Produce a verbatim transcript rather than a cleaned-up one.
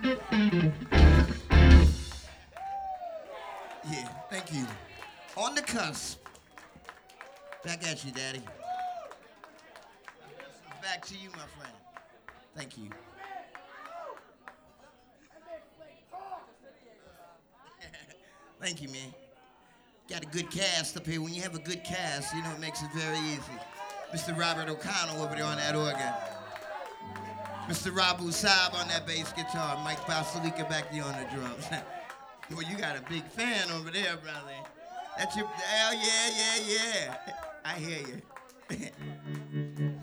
Yeah, thank you. On the cusp. Back at you, Daddy. Back to you, my friend. Thank you. Thank you, man. Got a good cast up here. When you have a good cast, you know, it makes it very easy. Mister Robert O'Connell over there on that organ. Mister Rabu Saab on that bass guitar. Mike Basalika back there on the drums. Boy, you got a big fan over there, brother. That's your, hell yeah, yeah, yeah. I hear you.